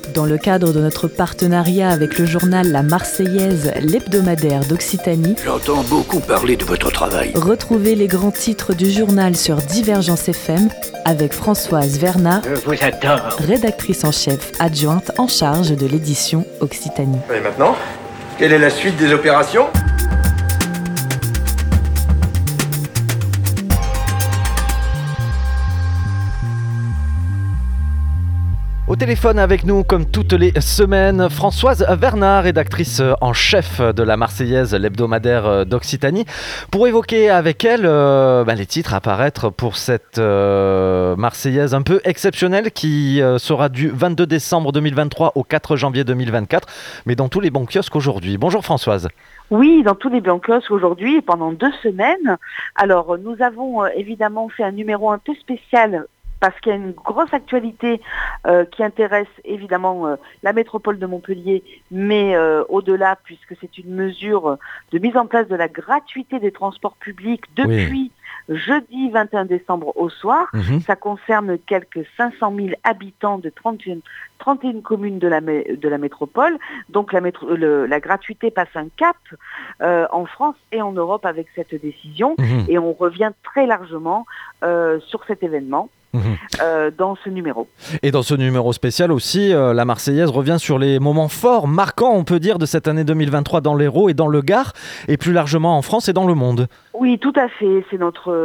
Dans le cadre de notre partenariat avec le journal La Marseillaise, l'hebdomadaire d'Occitanie, j'entends beaucoup parler de votre travail. Retrouvez les grands titres du journal sur Divergence FM avec Françoise Vernat, Je vous adore. rédactrice en chef adjointe en charge de l'édition Occitanie. Et maintenant, quelle est la suite des opérations ? Au téléphone avec nous, comme toutes les semaines, Françoise Vernat, rédactrice en chef de la Marseillaise, l'hebdomadaire d'Occitanie, pour évoquer avec elle les titres à paraître pour cette Marseillaise un peu exceptionnelle qui sera du 22 décembre 2023 au 4 janvier 2024, mais dans tous les bons kiosques aujourd'hui. Bonjour Françoise. Oui, dans tous les bons kiosques aujourd'hui, pendant 2 semaines. Alors, nous avons évidemment fait un numéro un peu spécial parce qu'il y a une grosse actualité qui intéresse évidemment la métropole de Montpellier, mais au-delà, puisque c'est une mesure de mise en place de la gratuité des transports publics depuis jeudi 21 décembre au soir. Ça concerne quelques 500 000 habitants de 31 communes de la métropole. Donc la gratuité passe un cap en France et en Europe avec cette décision. Et on revient très largement sur cet événement. Dans ce numéro. Et dans ce numéro spécial aussi, la Marseillaise revient sur les moments forts, marquants, on peut dire, de cette année 2023 dans l'Hérault et dans le Gard, et plus largement en France et dans le monde. Oui, tout à fait. C'est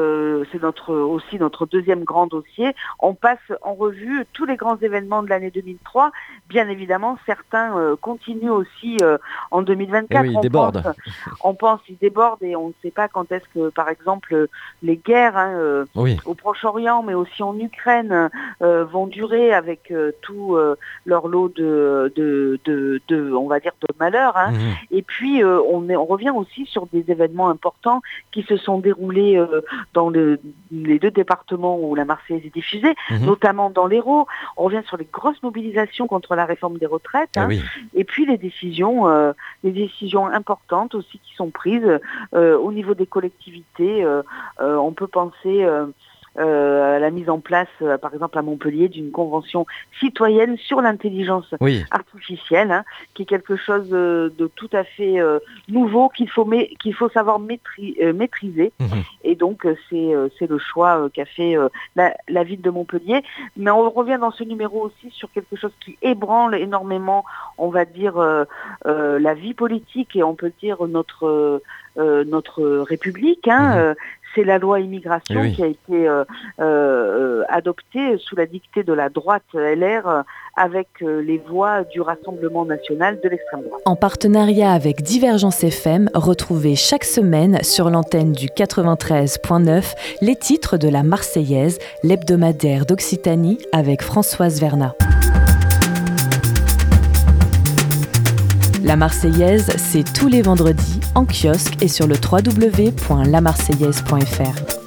aussi notre deuxième grand dossier. On passe en revue tous les grands événements de l'année 2003. Bien évidemment, certains continuent aussi en 2024. Oui, ils débordent. Ils débordent et on ne sait pas quand est-ce que, par exemple, les guerres au Proche-Orient, mais aussi en Ukraine, vont durer avec tout leur lot de on va dire, de malheurs. Et puis, on revient aussi sur des événements importants qui se sont déroulés dans les 2 départements où la Marseillaise est diffusée, notamment dans l'Hérault. On revient sur les grosses mobilisations contre la réforme des retraites, et puis les décisions importantes aussi qui sont prises au niveau des collectivités. On peut penser à la mise en place, par exemple à Montpellier, d'une convention citoyenne sur l'intelligence artificielle, qui est quelque chose de tout à fait nouveau qu'il faut savoir maîtriser. Et donc c'est le choix qu'a fait la ville de Montpellier. Mais on revient dans ce numéro aussi sur quelque chose qui ébranle énormément, on va dire, la vie politique et on peut dire notre République. C'est la loi immigration qui a été adoptée sous la dictée de la droite LR avec les voix du Rassemblement national de l'extrême droite. En partenariat avec Divergence FM, retrouvez chaque semaine sur l'antenne du 93.9 les titres de la Marseillaise, l'hebdomadaire d'Occitanie avec Françoise Vernat. La Marseillaise, c'est tous les vendredis en kiosque et sur le www.lamarseillaise.fr.